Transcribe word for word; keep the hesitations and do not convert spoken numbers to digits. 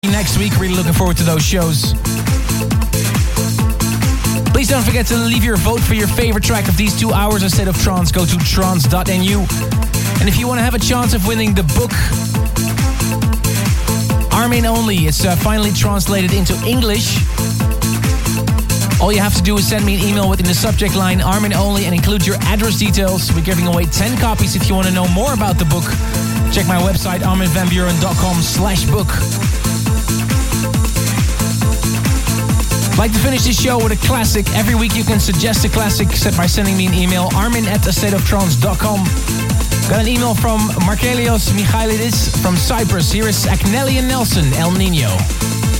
next week. Really looking forward to those shows. Please don't forget to leave your vote for your favorite track of these two hours instead of trance. Go to trance dot n u. And if you want to have a chance of winning the book Armin Only, it's uh, finally translated into English. All you have to do is send me an email within the subject line Armin Only and include your address details. We're giving away ten copies. If you want to know more about the book, check my website armin van buuren dot com slash book. I'd like to finish this show with a classic. Every week you can suggest a classic by sending me an email, armin at a state of trance dot com. Got an email from Markelios Michailidis from Cyprus. Here is Agnelli and Nelson, El Nino.